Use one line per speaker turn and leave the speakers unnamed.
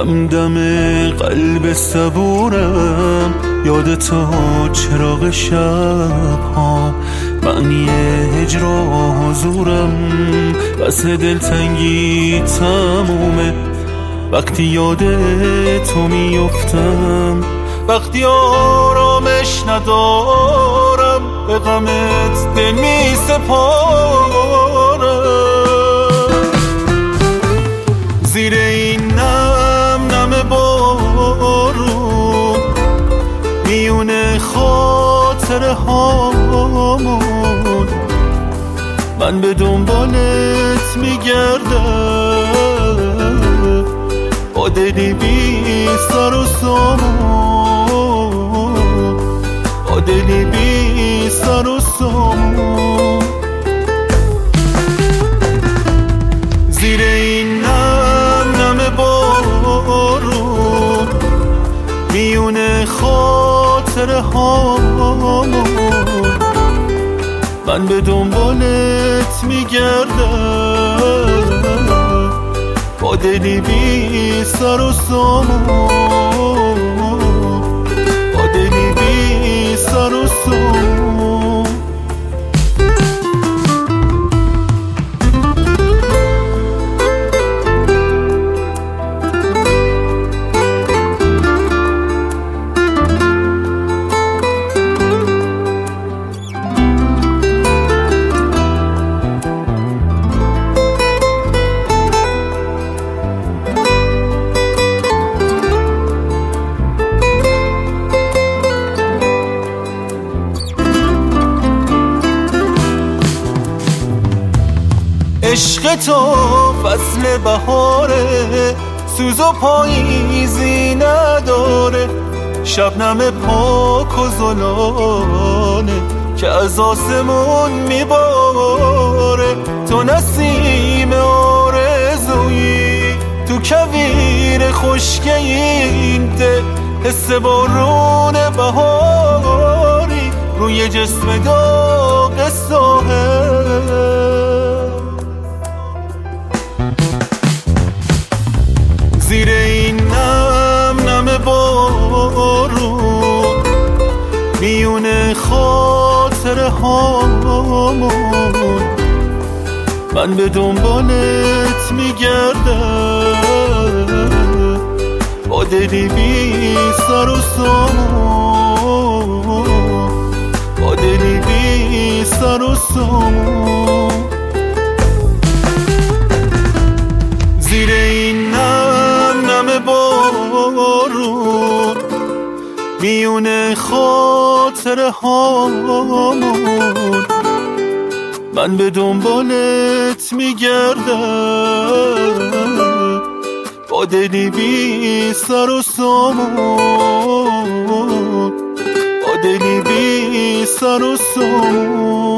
همدم قلب صبورم، یاد تو چراغ شبها، معنی هجر و حضورم، بس دلتنگی تمومه وقتی یاد تو میفتم، وقتی آرامش ندارم به غمت دل میسپارم. زیر این نم بارون میونه خاطره هامون، من به دنبالت میگردم با دلی بی سر و سامون، با دلی بی سر و سامون. زیر این نم بارون میونه خاطره هامون، من به دنبالت میگردم با دلی بی سر و سامون، با دلی بی سر و سامون. عشق تو فصل بهاره، سوز و پاییزی نداره، شبنم پاک و زلانه که از آسمون میباره. تو نسیم آرزویی، تو کویر خشک این ده، حس بارون بهاری روی جسم داغ ساحل. زیر این نم بارون میونه خاطره هامون، من به دنبالت میگردم با دلی بی سر و سامون، با دلی بی سر و سامون. زیر این نم بارون میونه خاطره هامون، من به دنبالت میگردم با دلی بی سر و سامون، با دلی بی سر و سامون.